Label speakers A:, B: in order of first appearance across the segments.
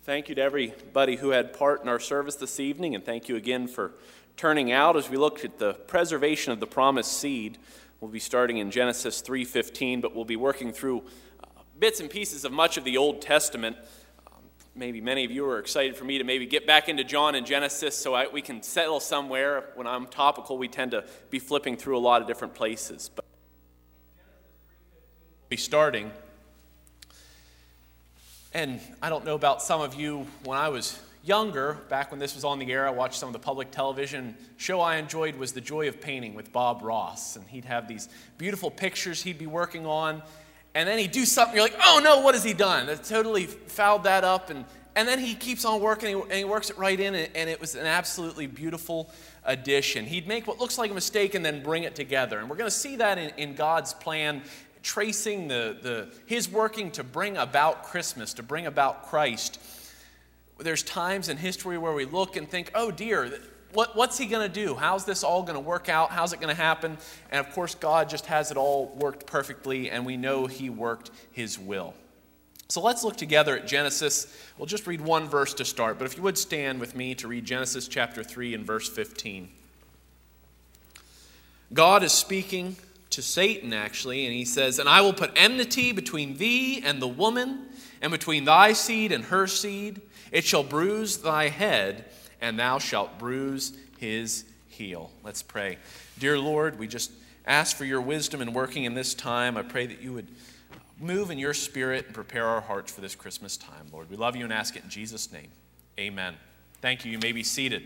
A: Thank you to everybody who had part in our service this evening, and thank you again for turning out. As we look at the preservation of the promised seed, we'll be starting in Genesis 3:15, but we'll be working through bits and pieces of much of the Old Testament. Maybe many of you are excited for me to maybe get back into John and Genesis so we can settle somewhere. When I'm topical, we tend to be flipping through a lot of different places. But we'll be starting. And I don't know about some of you, when I was younger, back when this was on the air, I watched some of the public television. Show I enjoyed was The Joy of Painting with Bob Ross. And he'd have these beautiful pictures he'd be working on. And then he'd do something, you're like, oh no, what has he done? That totally fouled that up. And then he keeps on working, and he works it right in, and it was an absolutely beautiful addition. He'd make what looks like a mistake and then bring it together. And we're going to see that in God's plan, tracing his working to bring about Christmas, to bring about Christ. There's times in history where we look and think, oh dear, what's he going to do? How's this all going to work out? How's it going to happen? And of course, God just has it all worked perfectly, and we know he worked his will. So let's look together at Genesis. We'll just read one verse to start, but if you would stand with me to read Genesis chapter 3 and verse 15. God is speaking to Satan, actually, and he says, "And I will put enmity between thee and the woman, and between thy seed and her seed. It shall bruise thy head, and thou shalt bruise his heel." Let's pray. Dear Lord, we just ask for your wisdom in working in this time. I pray that you would move in your spirit and prepare our hearts for this Christmas time, Lord. We love you and ask it in Jesus' name. Amen. Thank you. You may be seated.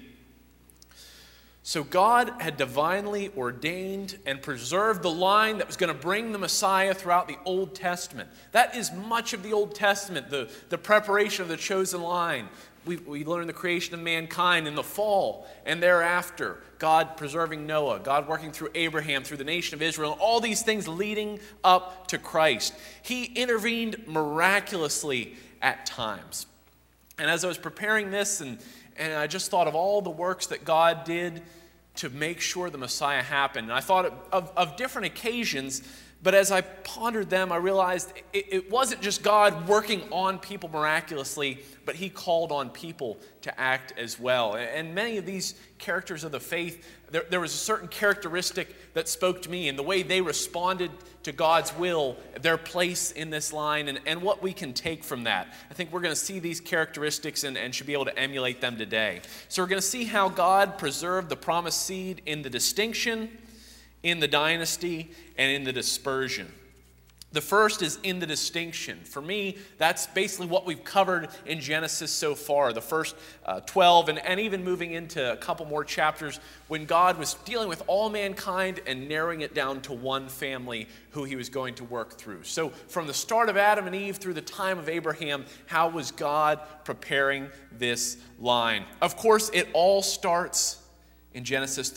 A: So God had divinely ordained and preserved the line that was going to bring the Messiah throughout the Old Testament. That is much of the Old Testament, the preparation of the chosen line. We learn the creation of mankind in the fall and thereafter. God preserving Noah, God working through Abraham, through the nation of Israel, all these things leading up to Christ. He intervened miraculously at times. And as I was preparing this and I just thought of all the works that God did to make sure the Messiah happened. And I thought of different occasions, but as I pondered them, I realized it wasn't just God working on people miraculously, but he called on people to act as well. And many of these characters of the faith, there was a certain characteristic that spoke to me in the way they responded to God's will, their place in this line, and what we can take from that. I think we're going to see these characteristics and should be able to emulate them today. So we're going to see how God preserved the promised seed in the distinction, in the dynasty, and in the dispersion. The first is in the distinction. For me, that's basically what we've covered in Genesis so far, the first 12, and even moving into a couple more chapters when God was dealing with all mankind and narrowing it down to one family who he was going to work through. So from the start of Adam and Eve through the time of Abraham, how was God preparing this line? Of course, it all starts in Genesis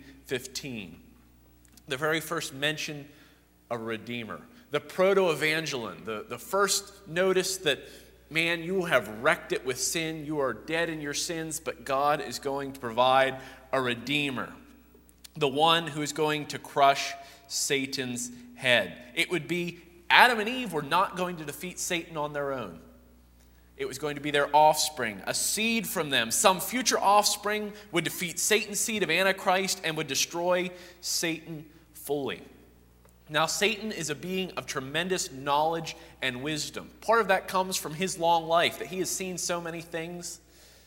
A: 3:15. The very first mention of a Redeemer. The proto-evangelon, the first notice that, man, you have wrecked it with sin. You are dead in your sins, but God is going to provide a Redeemer. The one who is going to crush Satan's head. It would be Adam and Eve were not going to defeat Satan on their own. It was going to be their offspring, a seed from them. Some future offspring would defeat Satan's seed of Antichrist and would destroy Satan fully. Now, Satan is a being of tremendous knowledge and wisdom. Part of that comes from his long life, that he has seen so many things.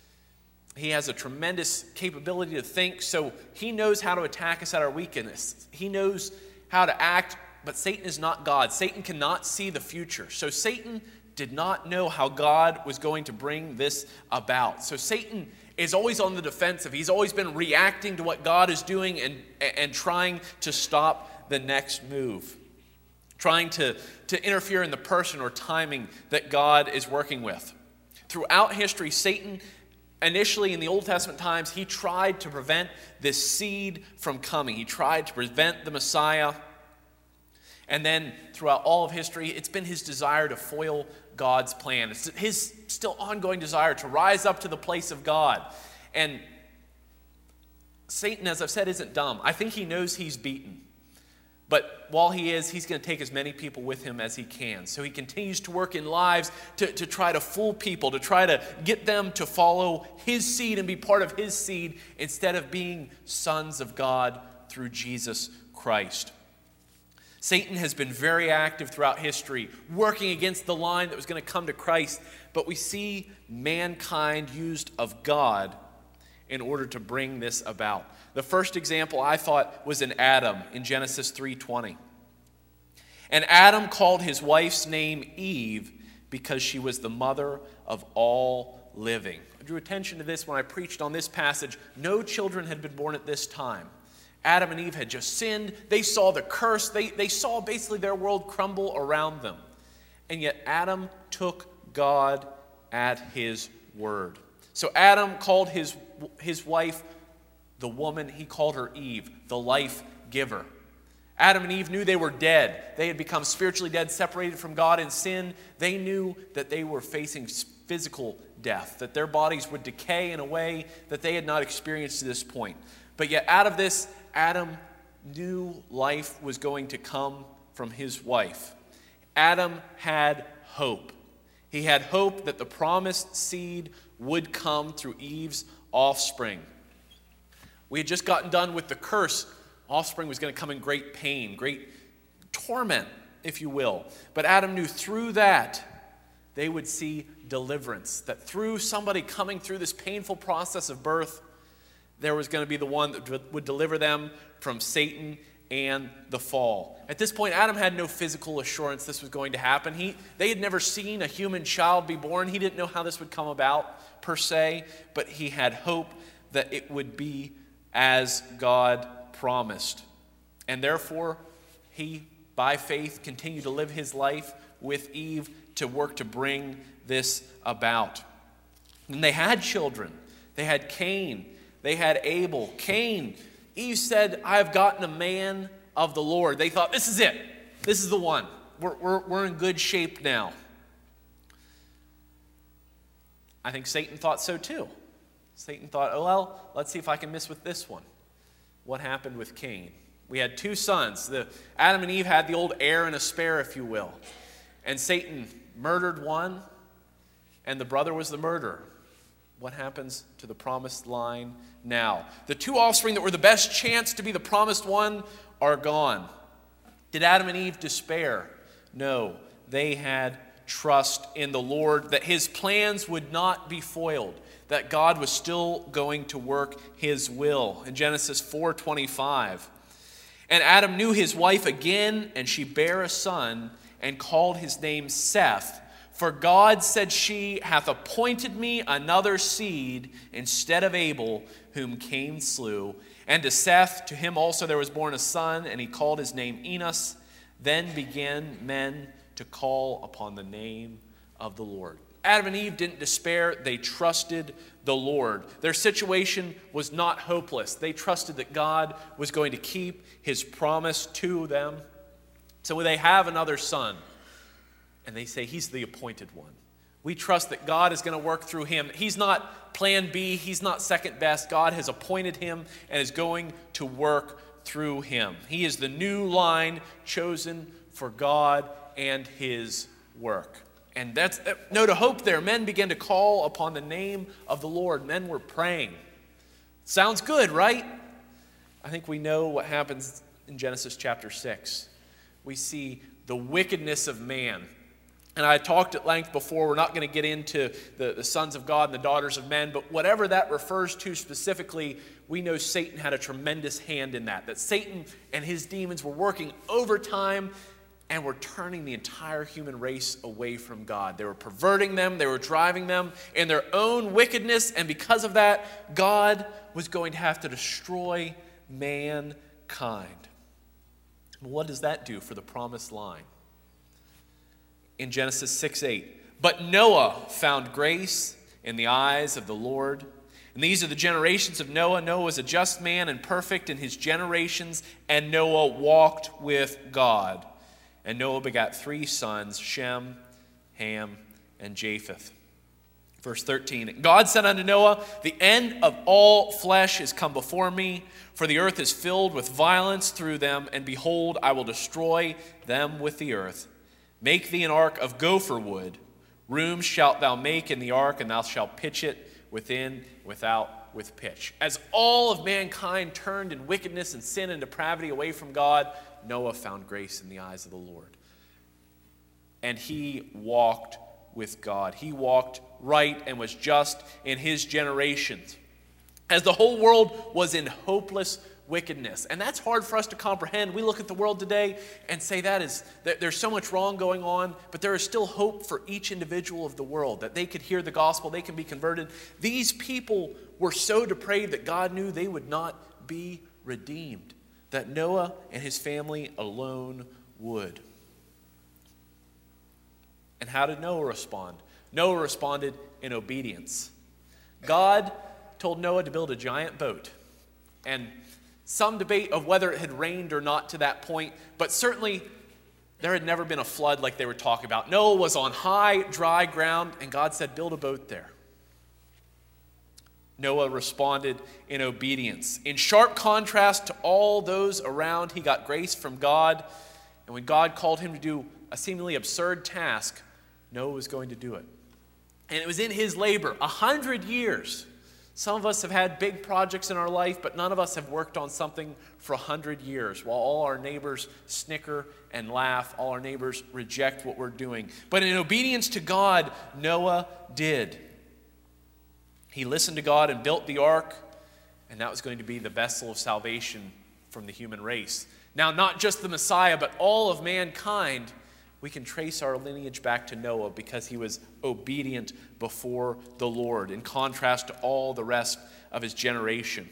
A: He has a tremendous capability to think, so he knows how to attack us at our weakness. He knows how to act, but Satan is not God. Satan cannot see the future. So Satan did not know how God was going to bring this about. So Satan is always on the defensive. He's always been reacting to what God is doing and trying to stop the next move, trying to interfere in the person or timing that God is working with. Throughout history, Satan, initially in the Old Testament times, he tried to prevent this seed from coming. He tried to prevent the Messiah. And then throughout all of history, it's been his desire to foil God's plan. It's his still ongoing desire to rise up to the place of God. And Satan, as I've said, isn't dumb. I think he knows he's beaten. But while he is, he's going to take as many people with him as he can. So he continues to work in lives to try to fool people, to try to get them to follow his seed and be part of his seed instead of being sons of God through Jesus Christ. Satan has been very active throughout history, working against the line that was going to come to Christ. But we see mankind used of God in order to bring this about. The first example I thought was in Adam in Genesis 3:20. And Adam called his wife's name Eve because she was the mother of all living. I drew attention to this when I preached on this passage. No children had been born at this time. Adam and Eve had just sinned. They saw the curse. They saw basically their world crumble around them. And yet Adam took God at his word. So Adam called his wife the woman. He called her Eve, the life giver. Adam and Eve knew they were dead. They had become spiritually dead, separated from God in sin. They knew that they were facing physical death, that their bodies would decay in a way that they had not experienced to this point. But yet out of this, Adam knew life was going to come from his wife. Adam had hope. He had hope that the promised seed would come through Eve's offspring. We had just gotten done with the curse. Offspring was going to come in great pain, great torment, if you will. But Adam knew through that they would see deliverance, that through somebody coming through this painful process of birth, there was going to be the one that would deliver them from Satan and the fall. At this point, Adam had no physical assurance this was going to happen. They had never seen a human child be born. He didn't know how this would come about, per se, but he had hope that it would be as God promised. And therefore, he, by faith, continued to live his life with Eve to work to bring this about. And they had children. They had Cain. They had Abel. Cain, Eve said, I have gotten a man of the Lord. They thought, this is it. This is the one. We're in good shape now. I think Satan thought so too. Satan thought, oh, well, let's see if I can miss with this one. What happened with Cain? We had two sons. Adam and Eve had the old heir and a spare, if you will. And Satan murdered one, and the brother was the murderer. What happens to the promised line now? The two offspring that were the best chance to be the promised one are gone. Did Adam and Eve despair? No. They had trust in the Lord that his plans would not be foiled, that God was still going to work his will. In Genesis 4:25, and Adam knew his wife again, and she bare a son, and called his name Seth. For God, said she, hath appointed me another seed instead of Abel, whom Cain slew. And to Seth, to him also there was born a son, and he called his name Enos. Then began men to call upon the name of the Lord. Adam and Eve didn't despair. They trusted the Lord. Their situation was not hopeless. They trusted that God was going to keep his promise to them. So they have another son. And they say, he's the appointed one. We trust that God is going to work through him. He's not plan B. He's not second best. God has appointed him and is going to work through him. He is the new line chosen for God and his work. And that's note of hope there. Men began to call upon the name of the Lord. Men were praying. Sounds good, right? I think we know what happens in Genesis chapter 6. We see the wickedness of man. And I talked at length before, we're not going to get into the sons of God and the daughters of men, but whatever that refers to specifically, we know Satan had a tremendous hand in that Satan and his demons were working overtime and were turning the entire human race away from God. They were perverting them, they were driving them in their own wickedness, and because of that, God was going to have to destroy mankind. What does that do for the promised line? In Genesis 6:8, but Noah found grace in the eyes of the Lord. And these are the generations of Noah. Noah was a just man and perfect in his generations, and Noah walked with God. And Noah begat 3 sons, Shem, Ham, and Japheth. Verse 13, God said unto Noah, the end of all flesh is come before me, for the earth is filled with violence through them, and behold, I will destroy them with the earth. Make thee an ark of gopher wood. Rooms shalt thou make in the ark, and thou shalt pitch it within, without, with pitch. As all of mankind turned in wickedness and sin and depravity away from God, Noah found grace in the eyes of the Lord. And he walked with God. He walked right and was just in his generations, as the whole world was in hopeless wickedness. And that's hard for us to comprehend. We look at the world today and say that there's so much wrong going on, but there is still hope for each individual of the world, that they could hear the gospel, they can be converted. These people were so depraved that God knew they would not be redeemed, that Noah and his family alone would. And how did Noah respond? Noah responded in obedience. God told Noah to build a giant boat. And some debate of whether it had rained or not to that point, but certainly there had never been a flood like they were talking about. Noah was on high, dry ground, and God said, build a boat there. Noah responded in obedience. In sharp contrast to all those around, he got grace from God. And when God called him to do a seemingly absurd task, Noah was going to do it. And it was in his labor, 100 years. Some of us have had big projects in our life, but none of us have worked on something for 100 years, while all our neighbors snicker and laugh, all our neighbors reject what we're doing. But in obedience to God, Noah did. He listened to God and built the ark, and that was going to be the vessel of salvation from the human race. Now, not just the Messiah, but all of mankind, we can trace our lineage back to Noah because he was obedient before the Lord, in contrast to all the rest of his generation.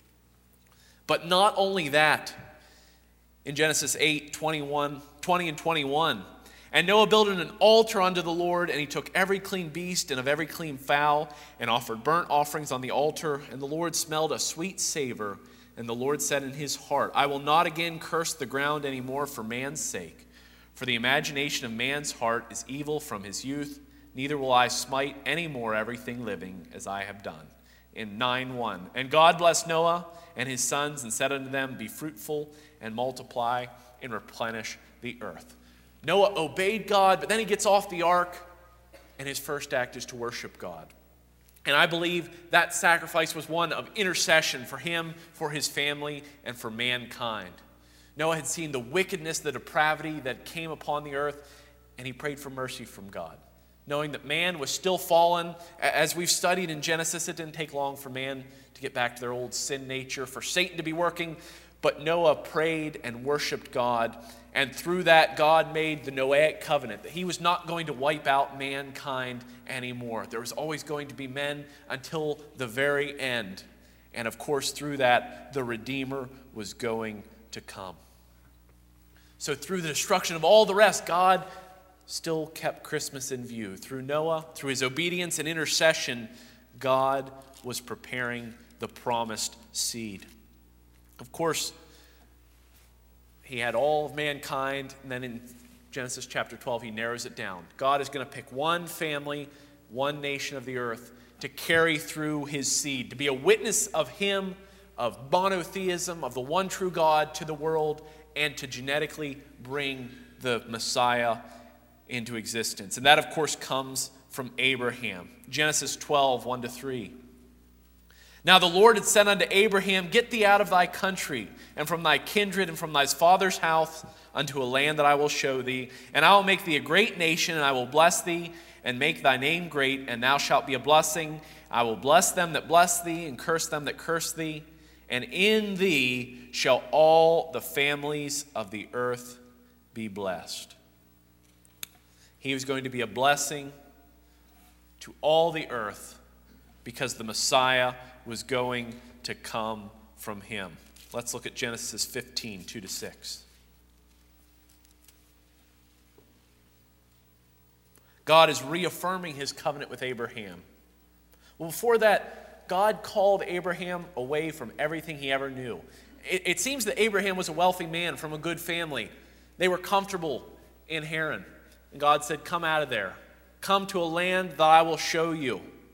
A: But not only that, in Genesis 8, 20 and 21, and Noah built an altar unto the Lord, and he took every clean beast and of every clean fowl, and offered burnt offerings on the altar, and the Lord smelled a sweet savor. And the Lord said in his heart, I will not again curse the ground any more for man's sake. For the imagination of man's heart is evil from his youth, neither will I smite any more everything living as I have done. In 9:1, and God blessed Noah and his sons and said unto them, be fruitful and multiply and replenish the earth. Noah obeyed God, but then he gets off the ark, and his first act is to worship God. And I believe that sacrifice was one of intercession for him, for his family, and for mankind. Noah had seen the wickedness, the depravity that came upon the earth, and he prayed for mercy from God, knowing that man was still fallen. As we've studied in Genesis, it didn't take long for man to get back to their old sin nature, for Satan to be working, but Noah prayed and worshiped God, and through that, God made the Noahic covenant, that he was not going to wipe out mankind anymore. There was always going to be men until the very end. And of course, through that, the Redeemer was going to come. So through the destruction of all the rest, God still kept Christmas in view. Through Noah, through his obedience and intercession, God was preparing the promised seed. Of course, he had all of mankind, and then in Genesis chapter 12, he narrows it down. God is going to pick one family, one nation of the earth to carry through his seed, to be a witness of him, of monotheism, of the one true God to the world, and to genetically bring the Messiah into existence. And that, of course, comes from Abraham. Genesis 12, 1-3. Now the Lord had said unto Abraham, get thee out of thy country, and from thy kindred, and from thy father's house, unto a land that I will show thee. And I will make thee a great nation, and I will bless thee, and make thy name great, and thou shalt be a blessing. I will bless them that bless thee, and curse them that curse thee. And in thee shall all the families of the earth be blessed. He was going to be a blessing to all the earth because the Messiah was going to come from him. Let's look at Genesis 15, 2-6. God is reaffirming his covenant with Abraham. Well, before that, God called Abraham away from everything he ever knew. It seems that Abraham was a wealthy man from a good family. They were comfortable in Haran. And God said, come out of there. Come to a land that I will show you.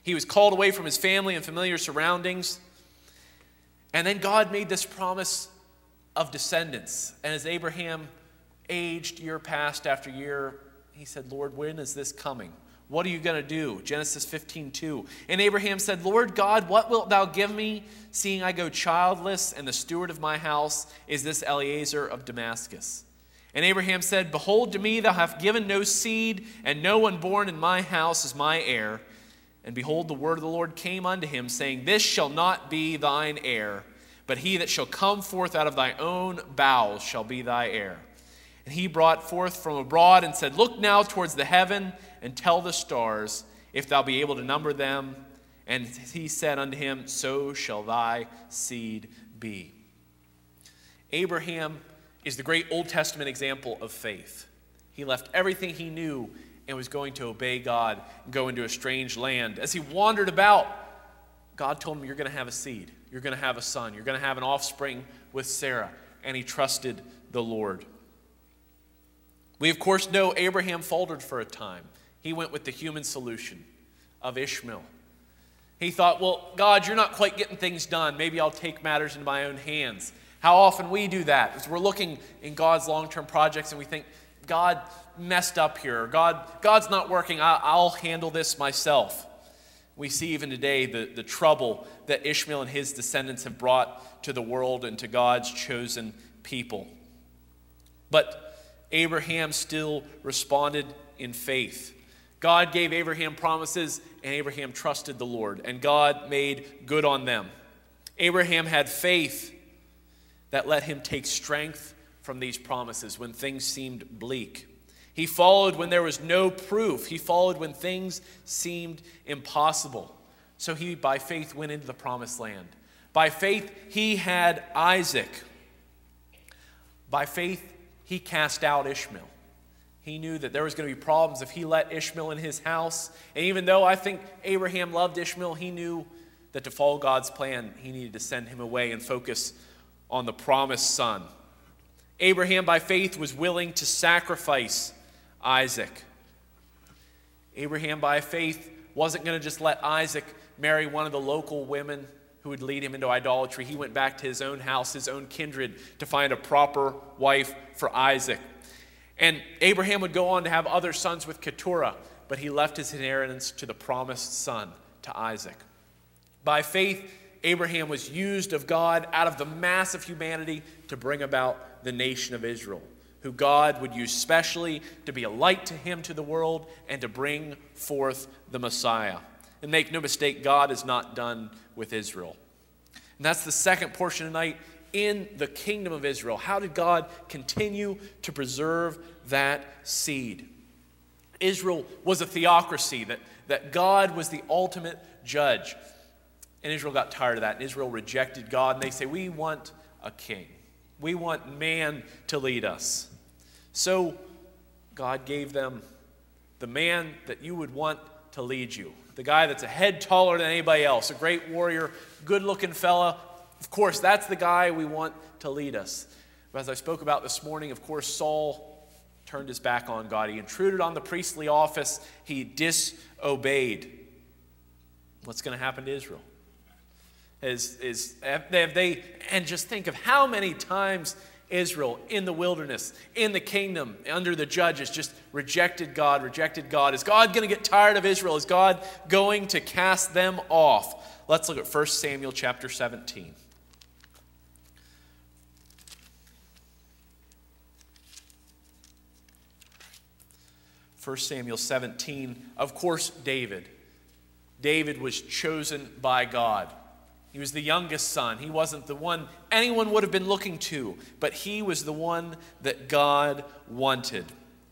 A: He was called away from his family and familiar surroundings. And then God made this promise of descendants. And as Abraham aged year passed after year, he said, Lord, when is this coming? What are you going to do? Genesis 15:2. And Abraham said, Lord God, what wilt thou give me, seeing I go childless, and the steward of my house is this Eliezer of Damascus? And Abraham said, Behold, to me thou hast given no seed, and no one born in my house is my heir. And behold, the word of the Lord came unto him, saying, This shall not be thine heir, but he that shall come forth out of thy own bowels shall be thy heir. And he brought forth from abroad and said, Look now towards the heaven, and tell the stars, if thou be able to number them. And he said unto him, So shall thy seed be. Abraham is the great Old Testament example of faith. He left everything he knew and was going to obey God and go into a strange land. As he wandered about, God told him, You're going to have a seed. You're going to have a son. You're going to have an offspring with Sarah. And he trusted the Lord. We, of course, know Abraham faltered for a time. He went with the human solution of Ishmael. He thought, well, God, you're not quite getting things done. Maybe I'll take matters into my own hands. How often we do that as we're looking in God's long-term projects and we think, God messed up here. God's not working. I'll handle this myself. We see even today the trouble that Ishmael and his descendants have brought to the world and to God's chosen people. But Abraham still responded in faith. God gave Abraham promises, and Abraham trusted the Lord, and God made good on them. Abraham had faith that let him take strength from these promises when things seemed bleak. He followed when there was no proof. He followed when things seemed impossible. So he, by faith, went into the promised land. By faith, he had Isaac. By faith, he cast out Ishmael. He knew that there was going to be problems if he let Ishmael in his house. And even though I think Abraham loved Ishmael, he knew that to follow God's plan, he needed to send him away and focus on the promised son. Abraham, by faith, was willing to sacrifice Isaac. Abraham, by faith, wasn't going to just let Isaac marry one of the local women who would lead him into idolatry. He went back to his own house, his own kindred, to find a proper wife for Isaac. And Abraham would go on to have other sons with Keturah, but he left his inheritance to the promised son, to Isaac. By faith, Abraham was used of God out of the mass of humanity to bring about the nation of Israel, who God would use specially to be a light to him to the world and to bring forth the Messiah. And make no mistake, God is not done with Israel. And that's the second portion tonight. In the kingdom of Israel, how did God continue to preserve that seed? Israel was a theocracy, that God was the ultimate judge. And Israel got tired of that, and Israel rejected God, and they say, we want a king. We want man to lead us. So God gave them the man that you would want to lead you, the guy that's a head taller than anybody else, a great warrior, good-looking fella. Of course, that's the guy we want to lead us. But as I spoke about this morning, of course, Saul turned his back on God. He intruded on the priestly office. He disobeyed. What's going to happen to Israel? And just think of how many times Israel in the wilderness, in the kingdom, under the judges, just rejected God. Is God going to get tired of Israel? Is God going to cast them off? Let's look at 1 Samuel chapter 17. 1 Samuel 17, of course, David. David was chosen by God. He was the youngest son. He wasn't the one anyone would have been looking to, but he was the one that God wanted.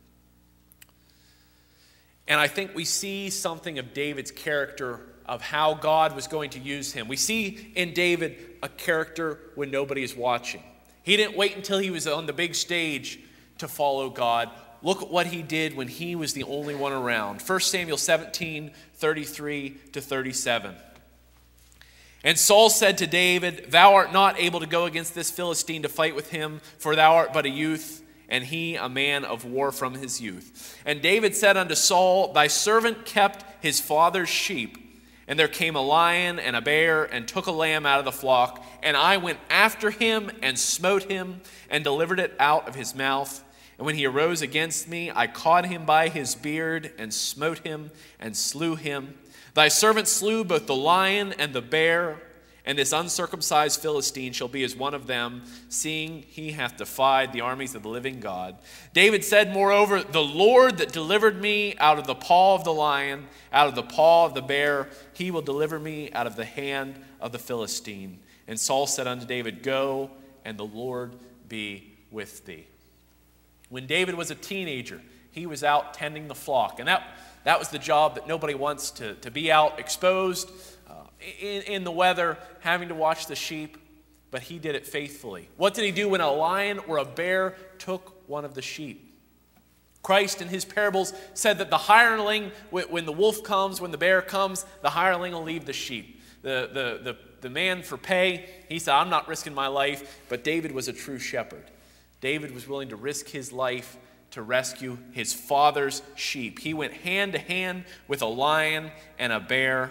A: And I think we see something of David's character, of how God was going to use him. We see in David a character when nobody is watching. He didn't wait until he was on the big stage to follow God. Look at what he did when he was the only one around. 1 Samuel 17, 33 to 37. And Saul said to David, Thou art not able to go against this Philistine to fight with him, for thou art but a youth, and he a man of war from his youth. And David said unto Saul, Thy servant kept his father's sheep, And there came a lion and a bear and took a lamb out of the flock. And I went after him and smote him and delivered it out of his mouth. And when he arose against me, I caught him by his beard and smote him and slew him. Thy servant slew both the lion and the bear, and this uncircumcised Philistine shall be as one of them, seeing he hath defied the armies of the living God. David said, moreover, the Lord that delivered me out of the paw of the lion, out of the paw of the bear, he will deliver me out of the hand of the Philistine. And Saul said unto David, go, and the Lord be with thee. When David was a teenager, he was out tending the flock. And that was the job that nobody wants, to be out exposed in the weather, having to watch the sheep. But he did it faithfully. What did he do when a lion or a bear took one of the sheep? Christ in his parables said that the hireling, when the wolf comes, when the bear comes, the hireling will leave the sheep. The man for pay, he said, I'm not risking my life. But David was a true shepherd. David was willing to risk his life to rescue his father's sheep. He went hand to hand with a lion and a bear.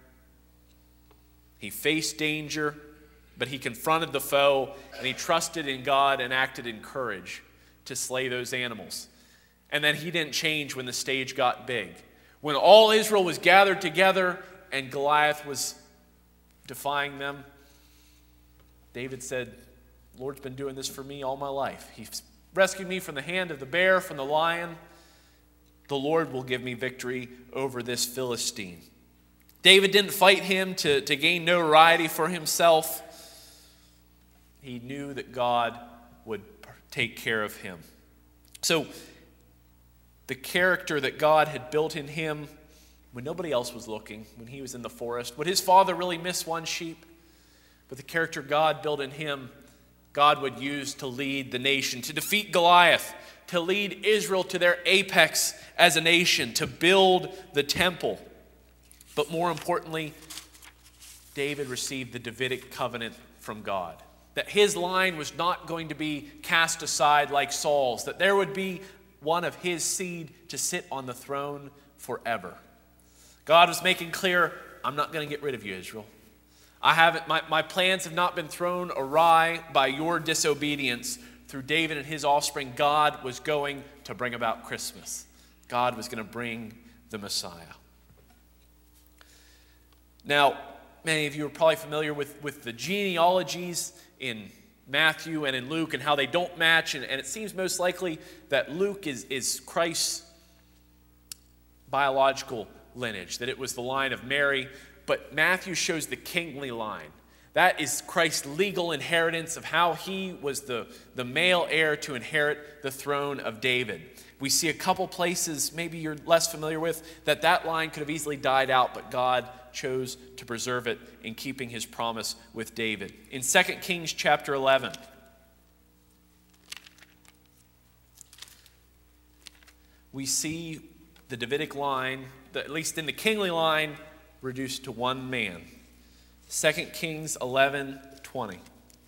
A: He faced danger, but he confronted the foe, and he trusted in God and acted in courage to slay those animals. And then he didn't change when the stage got big. When all Israel was gathered together and Goliath was defying them, David said, Lord's been doing this for me all my life. He's rescued me from the hand of the bear, from the lion. The Lord will give me victory over this Philistine. David didn't fight him to gain notoriety for himself. He knew that God would take care of him. So, the character that God had built in him when nobody else was looking, when he was in the forest, would his father really miss one sheep? But the character God built in him, God would use to lead the nation, to defeat Goliath, to lead Israel to their apex as a nation, to build the temple. But more importantly, David received the Davidic covenant from God. That his line was not going to be cast aside like Saul's, that there would be one of his seed to sit on the throne forever. God was making clear, I'm not going to get rid of you, Israel. My plans have not been thrown awry by your disobedience. Through David and his offspring, God was going to bring about Christmas. God was going to bring the Messiah. Now, many of you are probably familiar with the genealogies in Matthew and in Luke and how they don't match. And it seems most likely that Luke is Christ's biological lineage, that it was the line of Mary. But Matthew shows the kingly line. That is Christ's legal inheritance of how he was the male heir to inherit the throne of David. We see a couple places, maybe you're less familiar with, that line could have easily died out, but God chose to preserve it in keeping his promise with David. In 2 Kings chapter 11, we see the Davidic line, at least in the kingly line, reduced to one man. 2 Kings 11:20.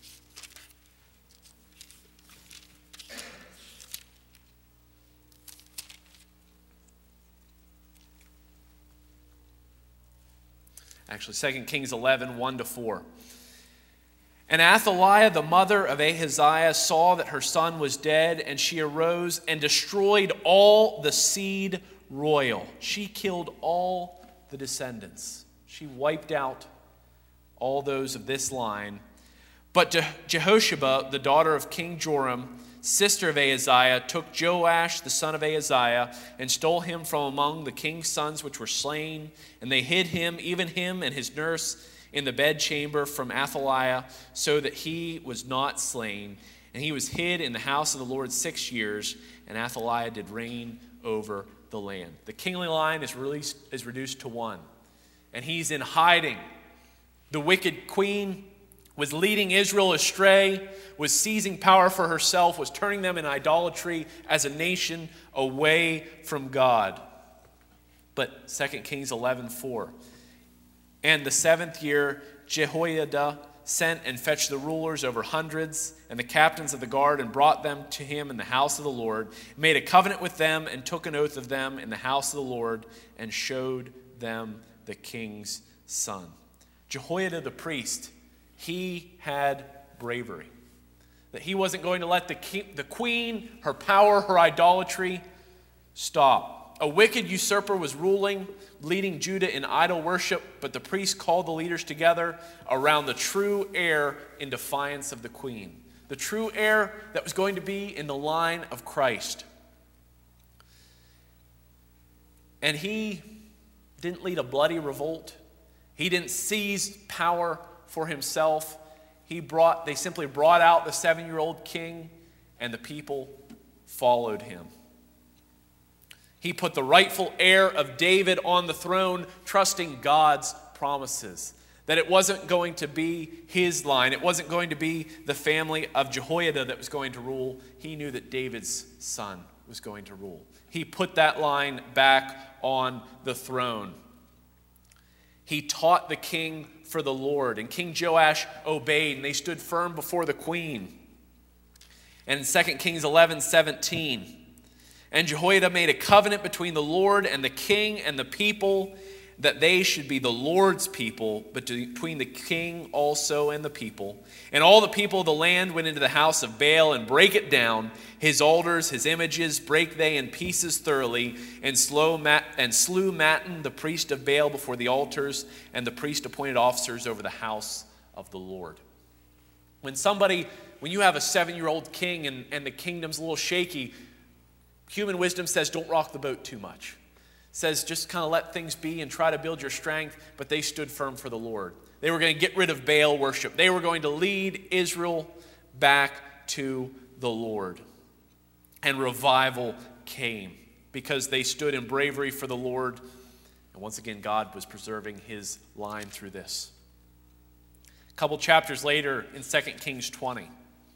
A: Actually, 2 Kings 11:1-4. And Athaliah, the mother of Ahaziah, saw that her son was dead, and she arose and destroyed all the seed royal. She killed all the descendants. She wiped out all those of this line. But Jehosheba, the daughter of King Joram, sister of Ahaziah, took Joash, the son of Ahaziah, and stole him from among the king's sons which were slain. And they hid him, even him and his nurse, in the bedchamber from Athaliah, so that he was not slain. And he was hid in the house of the Lord 6 years, and Athaliah did reign over the land. The kingly line is reduced to one, and he's in hiding. The wicked queen was leading Israel astray, was seizing power for herself, was turning them in idolatry as a nation away from God. But 2 Kings 11:4. And the 7th year, Jehoiada sent and fetched the rulers over hundreds and the captains of the guard and brought them to him in the house of the Lord, made a covenant with them and took an oath of them in the house of the Lord, and showed them the king's son. Jehoiada the priest, he had bravery. That he wasn't going to let the queen, her power, her idolatry stop. A wicked usurper was ruling, leading Judah in idol worship, but the priest called the leaders together around the true heir in defiance of the queen. The true heir that was going to be in the line of Christ. And he didn't lead a bloody revolt. He didn't seize power for himself. They simply brought out the 7-year-old king, and the people followed him. He put the rightful heir of David on the throne, trusting God's promises. That it wasn't going to be his line. It wasn't going to be the family of Jehoiada that was going to rule. He knew that David's son was going to rule. He put that line back on the throne. He taught the king for the Lord, and King Joash obeyed, and they stood firm before the queen. And in 2 Kings 11:17, and Jehoiada made a covenant between the Lord and the king and the people, that they should be the Lord's people, but between the king also and the people. And all the people of the land went into the house of Baal and brake it down. His altars, his images, brake they in pieces thoroughly, and slew Mattan, the priest of Baal, before the altars, and the priest appointed officers over the house of the Lord. When you have a 7-year-old king and the kingdom's a little shaky, human wisdom says don't rock the boat too much. Says just kind of let things be and try to build your strength, but they stood firm for the Lord. They were going to get rid of Baal worship. They were going to lead Israel back to the Lord. And revival came because they stood in bravery for the Lord. And once again, God was preserving his line through this. A couple chapters later in 2 Kings 20.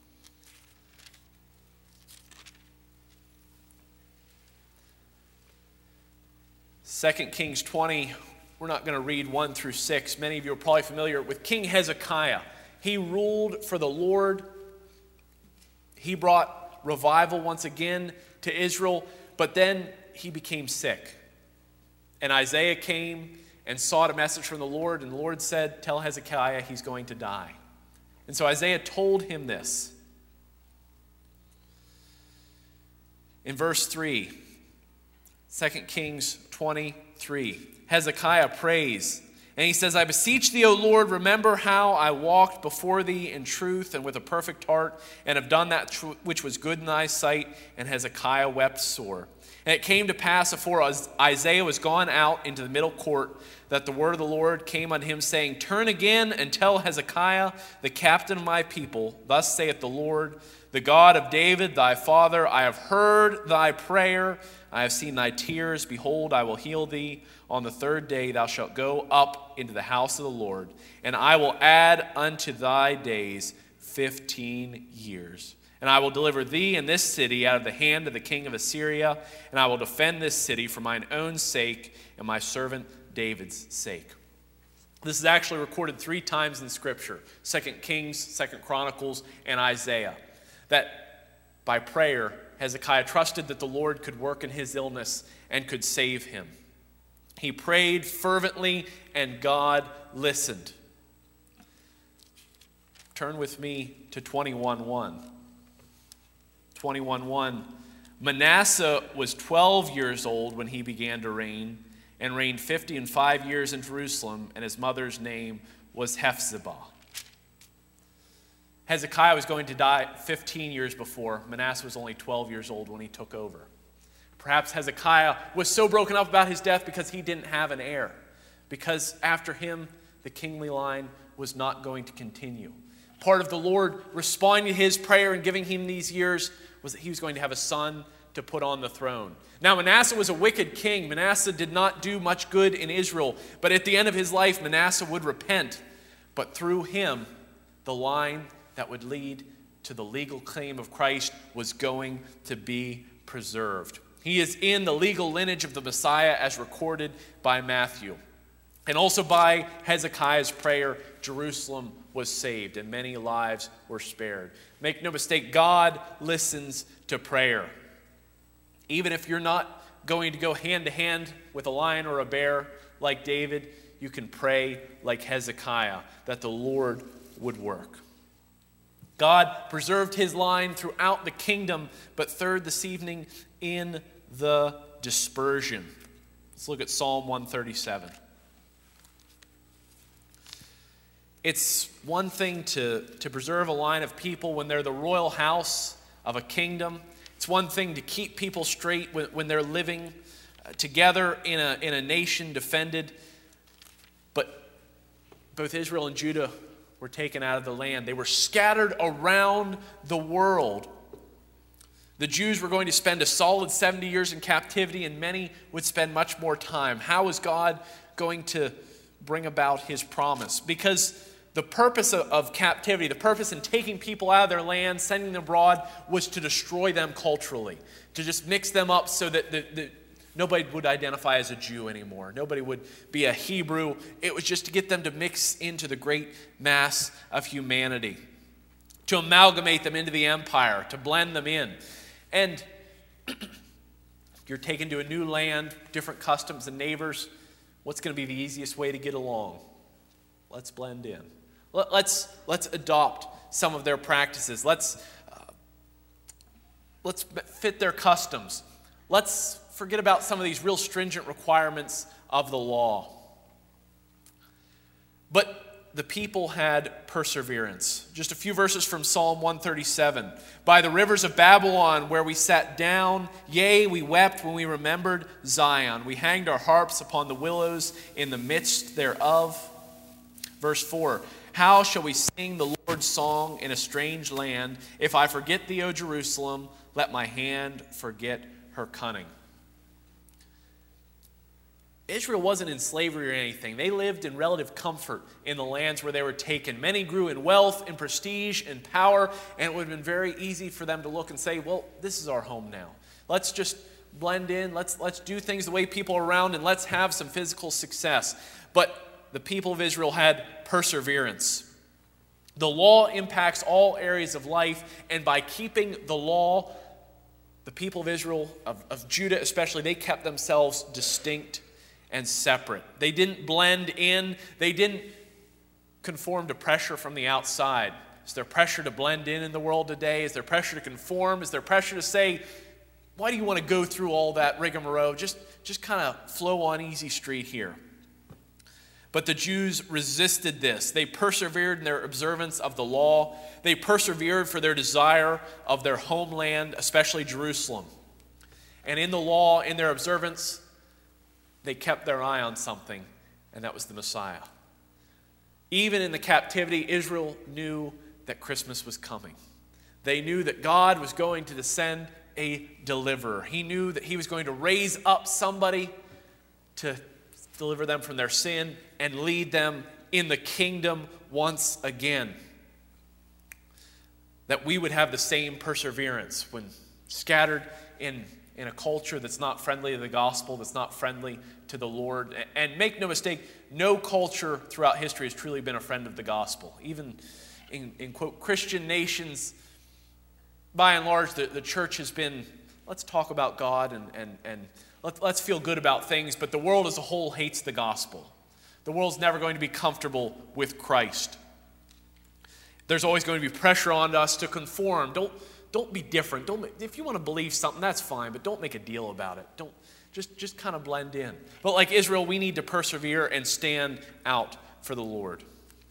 A: 2 Kings 20, we're not going to read 1 through 6. Many of you are probably familiar with King Hezekiah. He ruled for the Lord. He brought revival once again to Israel, but then he became sick. And Isaiah came and sought a message from the Lord, and the Lord said, tell Hezekiah he's going to die. And so Isaiah told him this. In verse 3, 2 Kings 23, Hezekiah prays, and he says, I beseech thee, O Lord, remember how I walked before thee in truth and with a perfect heart, and have done that which was good in thy sight. And Hezekiah wept sore. And it came to pass, afore Isaiah was gone out into the middle court, that the word of the Lord came on him, saying, turn again and tell Hezekiah, the captain of my people, thus saith the Lord, the God of David thy father, I have heard thy prayer, I have seen thy tears. Behold, I will heal thee. On the 3rd day thou shalt go up into the house of the Lord, and I will add unto thy days 15 years. And I will deliver thee and this city out of the hand of the king of Assyria, and I will defend this city for mine own sake and my servant David's sake. This is actually recorded 3 times in Scripture, 2 Kings, 2 Chronicles, and Isaiah. That by prayer, Hezekiah trusted that the Lord could work in his illness and could save him. He prayed fervently, and God listened. Turn with me to 21:1. 21:1. Manasseh was 12 years old when he began to reign, and reigned 55 years in Jerusalem, and his mother's name was Hephzibah. Hezekiah was going to die 15 years before. Manasseh was only 12 years old when he took over. Perhaps Hezekiah was so broken up about his death because he didn't have an heir. Because after him, the kingly line was not going to continue. Part of the Lord responding to his prayer and giving him these years was that he was going to have a son to put on the throne. Now, Manasseh was a wicked king. Manasseh did not do much good in Israel. But at the end of his life, Manasseh would repent. But through him, the line that would lead to the legal claim of Christ was going to be preserved. He is in the legal lineage of the Messiah as recorded by Matthew. And also by Hezekiah's prayer, Jerusalem was saved and many lives were spared. Make no mistake, God listens to prayer. Even if you're not going to go hand to hand with a lion or a bear like David, you can pray like Hezekiah, that the Lord would work. God preserved his line throughout the kingdom, but third this evening, in the dispersion. Let's look at Psalm 137. It's one thing to preserve a line of people when they're the royal house of a kingdom. It's one thing to keep people straight when they're living together in a nation defended. But both Israel and Judah were taken out of the land. They were scattered around the world. The Jews were going to spend a solid 70 years in captivity, and many would spend much more time. How is God going to bring about his promise? Because the purpose of captivity, the purpose in taking people out of their land, sending them abroad, was to destroy them culturally, to just mix them up so that nobody would identify as a Jew anymore. Nobody would be a Hebrew. It was just to get them to mix into the great mass of humanity, to amalgamate them into the empire, to blend them in. And you're taken to a new land, different customs and neighbors. What's going to be the easiest way to get along? Let's blend in. Let's adopt some of their practices. Let's fit their customs. Let's forget about some of these real stringent requirements of the law. But the people had perseverance. Just a few verses from Psalm 137. By the rivers of Babylon where we sat down, yea, we wept when we remembered Zion. We hanged our harps upon the willows in the midst thereof. Verse 4, how shall we sing the Lord's song in a strange land? If I forget thee, O Jerusalem, let my hand forget her cunning. Israel wasn't in slavery or anything. They lived in relative comfort in the lands where they were taken. Many grew in wealth, in prestige, and power, and it would have been very easy for them to look and say, well, this is our home now. Let's just blend in. Let's do things the way people are around, and let's have some physical success. But the people of Israel had perseverance. The law impacts all areas of life, and by keeping the law, the people of Israel, of Judah especially, they kept themselves distinct and separate. They didn't blend in. They didn't conform to pressure from the outside. Is there pressure to blend in the world today? Is there pressure to conform? Is there pressure to say, why do you want to go through all that rigmarole? Just kind of flow on easy street here. But the Jews resisted this. They persevered in their observance of the law. They persevered for their desire of their homeland, especially Jerusalem. And in the law, in their observance, they kept their eye on something, and that was the Messiah. Even in the captivity, Israel knew that Christmas was coming. They knew that God was going to send a deliverer. He knew that he was going to raise up somebody to deliver them from their sin and lead them in the kingdom once again. That we would have the same perseverance when scattered in a culture that's not friendly to the gospel, that's not friendly to the Lord. And make no mistake, no culture throughout history has truly been a friend of the gospel. Even in quote, Christian nations, by and large, the church has been, let's talk about God and let's feel good about things, but the world as a whole hates the gospel. The world's never going to be comfortable with Christ. There's always going to be pressure on us to conform. Don't be different. If you want to believe something, that's fine, but don't make a deal about it. Don't just kind of blend in. But like Israel, we need to persevere and stand out for the Lord.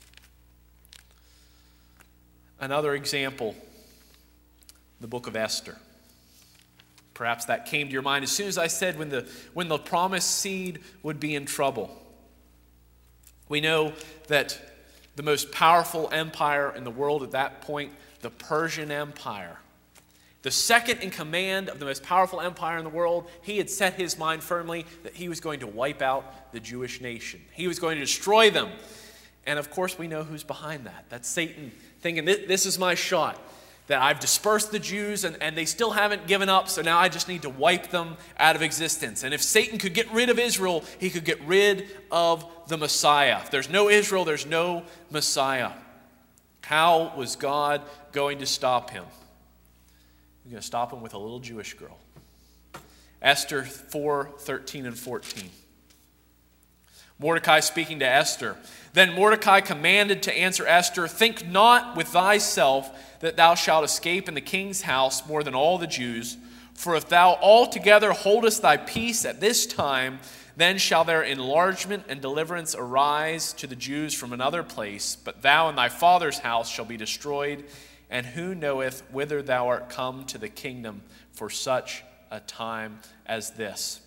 A: Another example, the book of Esther. Perhaps that came to your mind as soon as I said when the promised seed would be in trouble. We know that the most powerful empire in the world at that point, the Persian Empire, the second in command of the most powerful empire in the world, he had set his mind firmly that he was going to wipe out the Jewish nation. He was going to destroy them. And of course we know who's behind that. That's Satan thinking, this is my shot. That I've dispersed the Jews and they still haven't given up, so now I just need to wipe them out of existence. And if Satan could get rid of Israel, he could get rid of the Messiah. If there's no Israel, there's no Messiah. How was God going to stop him? He's going to stop him with a little Jewish girl. Esther 4:13 and 14. Mordecai speaking to Esther. Then Mordecai commanded to answer Esther, "Think not with thyself that thou shalt escape in the king's house more than all the Jews. For if thou altogether holdest thy peace at this time, then shall their enlargement and deliverance arise to the Jews from another place. But thou and thy father's house shall be destroyed. And who knoweth whither thou art come to the kingdom for such a time as this?"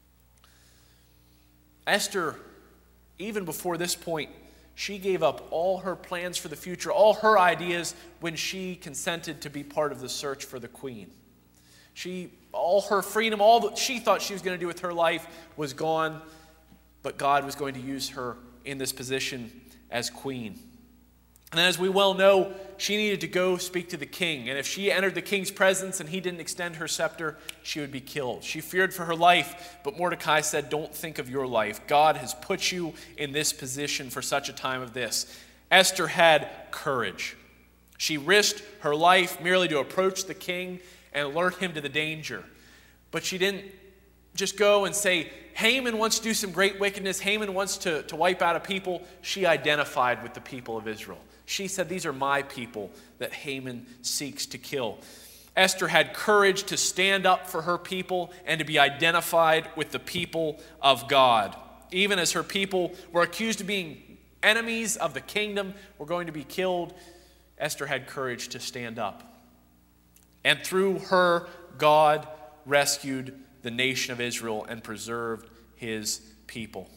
A: Esther, even before this point, she gave up all her plans for the future, all her ideas, when she consented to be part of the search for the queen. All her freedom, all that she thought she was going to do with her life was gone, but God was going to use her in this position as queen. And as we well know, she needed to go speak to the king. And if she entered the king's presence and he didn't extend her scepter, she would be killed. She feared for her life, but Mordecai said, "Don't think of your life. God has put you in this position for such a time as this." Esther had courage. She risked her life merely to approach the king and alert him to the danger. But she didn't just go and say, Haman wants to do some great wickedness. Haman wants to wipe out a people. She identified with the people of Israel. She said, "These are my people that Haman seeks to kill." Esther had courage to stand up for her people and to be identified with the people of God. Even as her people were accused of being enemies of the kingdom, were going to be killed, Esther had courage to stand up. And through her, God rescued the nation of Israel and preserved his people.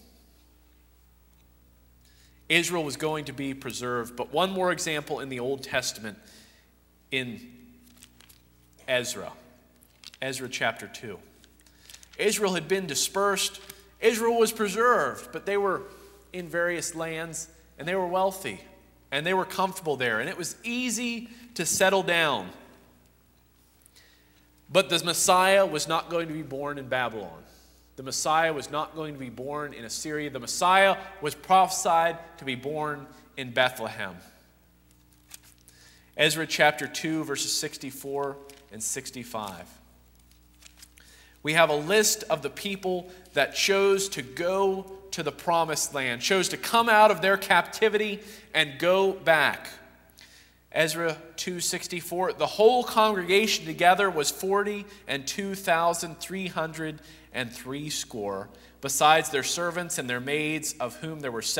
A: Israel was going to be preserved. But one more example in the Old Testament, in Ezra chapter 2. Israel had been dispersed. Israel was preserved, but they were in various lands, and they were wealthy, and they were comfortable there, and it was easy to settle down. But the Messiah was not going to be born in Babylon. The Messiah was not going to be born in Assyria. The Messiah was prophesied to be born in Bethlehem. Ezra chapter 2, verses 64 and 65. We have a list of the people that chose to go to the promised land, chose to come out of their captivity and go back. Ezra 2:64, the whole congregation together was 42,363, besides their servants and their maids, of whom there were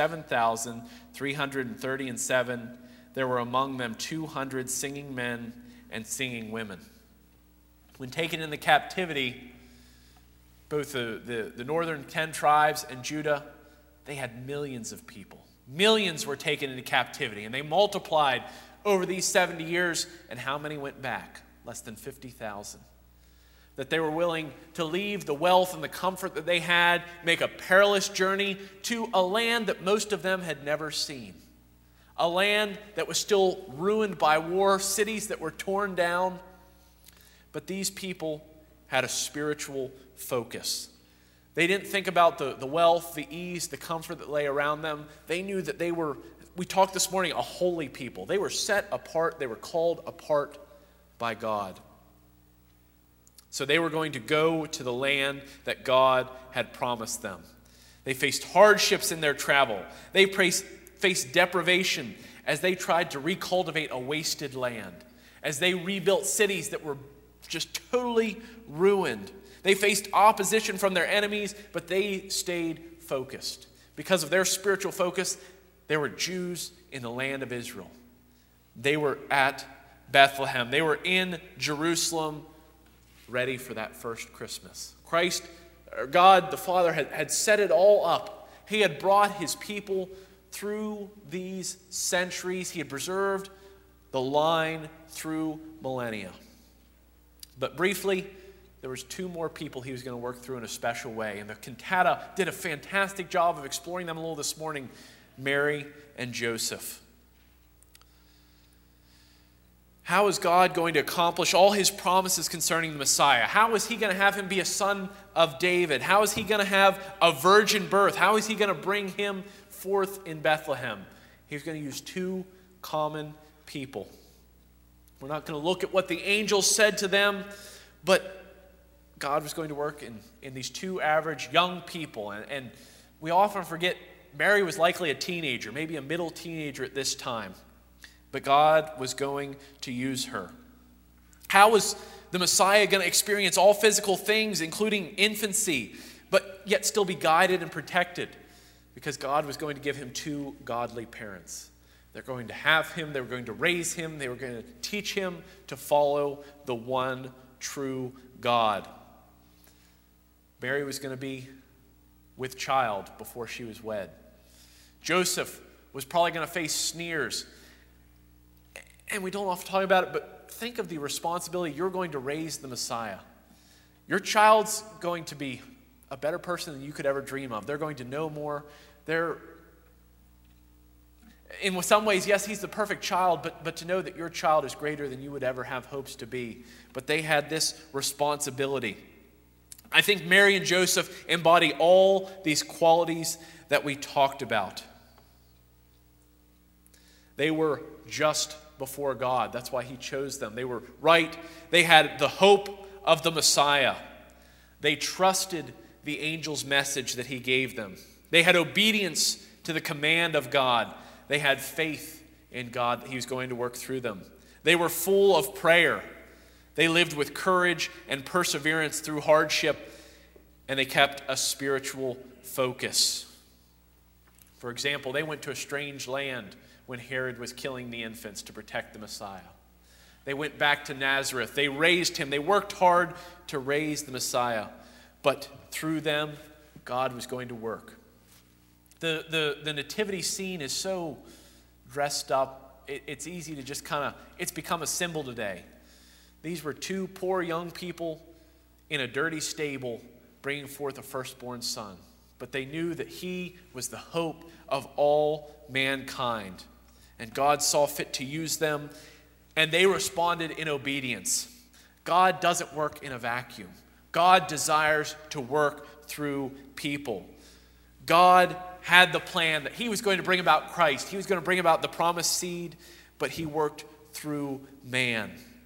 A: 7,337. There were among them 200 singing men and singing women. When taken into captivity, both the northern 10 tribes and Judah, they had millions of people. Millions were taken into captivity, and they multiplied over these 70 years, and how many went back? Less than 50,000. That they were willing to leave the wealth and the comfort that they had, make a perilous journey to a land that most of them had never seen. A land that was still ruined by war, cities that were torn down. But these people had a spiritual focus. They didn't think about the wealth, the ease, the comfort that lay around them. They knew that they were, we talked this morning, a holy people. They were set apart. They were called apart by God. So they were going to go to the land that God had promised them. They faced hardships in their travel. They faced deprivation as they tried to recultivate a wasted land, as they rebuilt cities that were just totally ruined. They faced opposition from their enemies, but they stayed focused. Because of their spiritual focus, there were Jews in the land of Israel. They were at Bethlehem. They were in Jerusalem, ready for that first Christmas. Christ, or God the Father, had set it all up. He had brought his people through these centuries. He had preserved the line through millennia. But briefly, there was two more people he was going to work through in a special way. And the cantata did a fantastic job of exploring them a little this morning. Mary and Joseph. How is God going to accomplish all his promises concerning the Messiah? How is he going to have him be a son of David? How is he going to have a virgin birth? How is he going to bring him forth in Bethlehem? He's going to use two common people. We're not going to look at what the angels said to them, but God was going to work in these two average young people. And We often forget Mary was likely a teenager, maybe a middle teenager at this time. But God was going to use her. How was the Messiah going to experience all physical things, including infancy, but yet still be guided and protected? Because God was going to give him two godly parents. They're going to have him, they were going to raise him, they were going to teach him to follow the one true God. Mary was going to be with child before she was wed. Joseph was probably going to face sneers. And we don't often talk about it, but think of the responsibility. You're going to raise the Messiah. Your child's going to be a better person than you could ever dream of. They're going to know more. In some ways, yes, he's the perfect child, but to know that your child is greater than you would ever have hopes to be. But they had this responsibility. I think Mary and Joseph embody all these qualities that we talked about. They were just before God. That's why he chose them. They were right. They had the hope of the Messiah. They trusted the angel's message that he gave them. They had obedience to the command of God. They had faith in God that he was going to work through them. They were full of prayer. They lived with courage and perseverance through hardship, and they kept a spiritual focus. For example, they went to a strange land when Herod was killing the infants to protect the Messiah. They went back to Nazareth. They raised him. They worked hard to raise the Messiah. But through them, God was going to work. The nativity scene is so dressed up. It's easy to just it's become a symbol today. These were two poor young people in a dirty stable bringing forth a firstborn son. But they knew that he was the hope of all mankind. And God saw fit to use them, and they responded in obedience. God doesn't work in a vacuum. God desires to work through people. God had the plan that he was going to bring about Christ. He was going to bring about the promised seed, but he worked through man.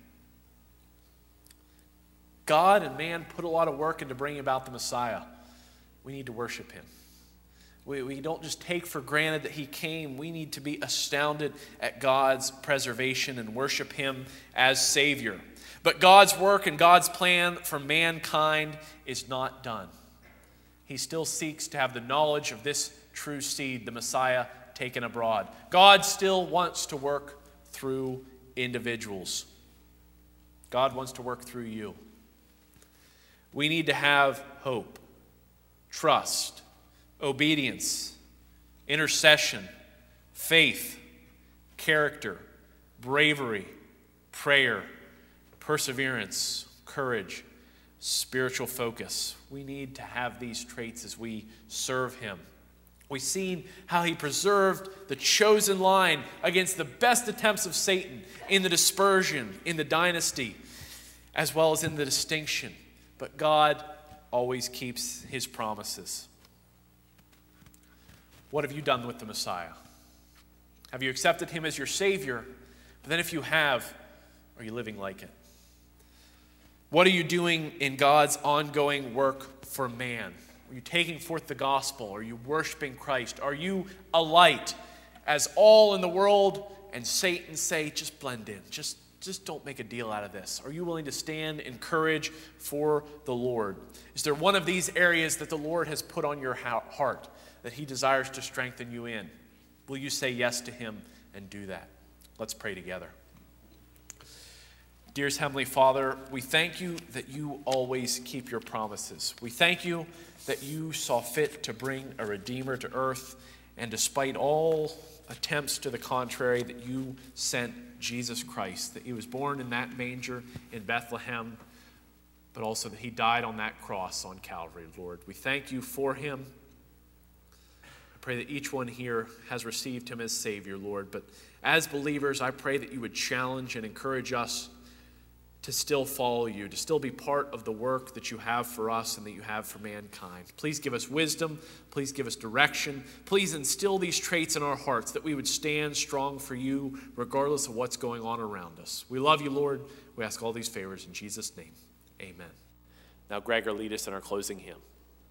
A: God and man put a lot of work into bringing about the Messiah. We need to worship him. We don't just take for granted that he came. We need to be astounded at God's preservation and worship him as Savior. But God's work and God's plan for mankind is not done. He still seeks to have the knowledge of this true seed, the Messiah, taken abroad. God still wants to work through individuals. God wants to work through you. We need to have hope, trust, obedience, intercession, faith, character, bravery, prayer, perseverance, courage, spiritual focus. We need to have these traits as we serve him. We've seen how he preserved the chosen line against the best attempts of Satan in the dispersion, in the dynasty, as well as in the distinction. But God always keeps his promises. What have you done with the Messiah? Have you accepted him as your Savior? But then if you have, are you living like it? What are you doing in God's ongoing work for man? Are you taking forth the gospel? Are you worshiping Christ? Are you a light as all in the world and Satan say, just blend in, just don't make a deal out of this? Are you willing to stand in courage for the Lord? Is there one of these areas that the Lord has put on your heart that he desires to strengthen you in? Will you say yes to him and do that? Let's pray together. Dearest Heavenly Father, we thank you that you always keep your promises. We thank you that you saw fit to bring a Redeemer to earth, and despite all attempts to the contrary, that you sent Jesus Christ, that he was born in that manger in Bethlehem, but also that he died on that cross on Calvary, Lord. We thank you for him. I pray that each one here has received him as Savior, Lord. But as believers, I pray that you would challenge and encourage us to still follow you, to still be part of the work that you have for us and that you have for mankind. Please give us wisdom. Please give us direction. Please instill these traits in our hearts that we would stand strong for you regardless of what's going on around us. We love you, Lord. We ask all these favors in Jesus' name. Amen. Now, Greg will lead us in our closing hymn.